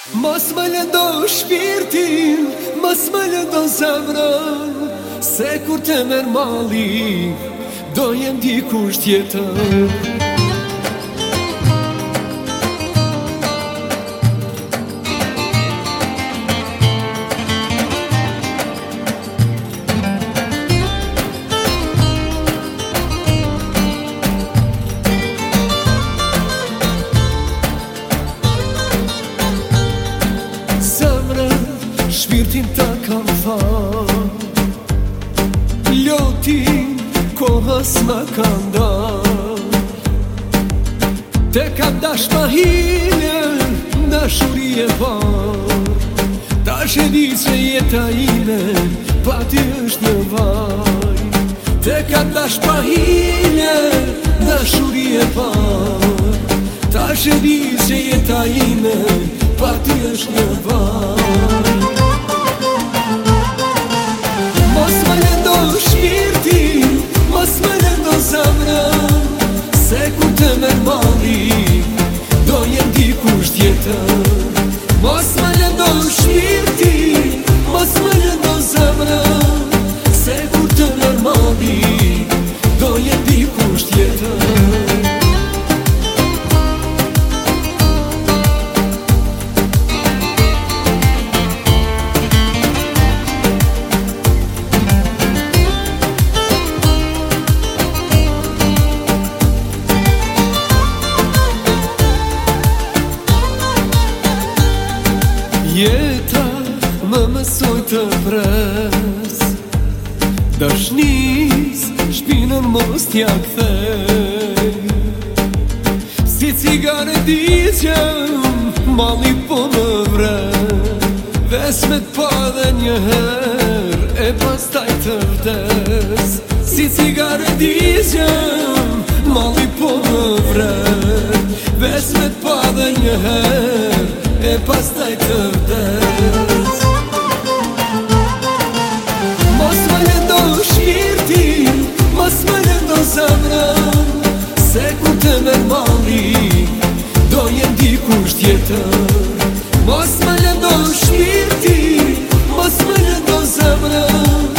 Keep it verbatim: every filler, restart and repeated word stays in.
Mos më lëndo shpirtin, mos më lëndo zemrën, se kur të merë mali, do jem dikush tjetër. Shpirtin ta kam thar, lotin kohës më kam dar. Te kam dash ma hile, dashuri e par. Ta shedi që jeta ime, pa ty është në vaj. Te kam dash ma hile, dashuri e par. Ta shedi që jeta ime, pa ty është në vaj. Shpirtin, mos më lëndo zemrën, se kur të merë mali, do jem dikush tjetër. Mos më lëndo shpirtin, mos më lëndo zemrën, se kur të merë mali, do jem dikush tjetër. Jeta më mësoj të pres, dashnis shpinën mos t'ja kthej. Si cigare digjem, mali po më vre, vesmet pa dhe njëher, e pastaj të vdes. Si cigare digjem, mali po më vre, vesmet pa dhe njëher, e pastaj të vdes. Mos më lëndo shpirtin, mos më lëndo zemrën, se kur të merë mali, do jem dikush tjetër. Mos më lëndo shpirtin, mos më lëndo zemrën,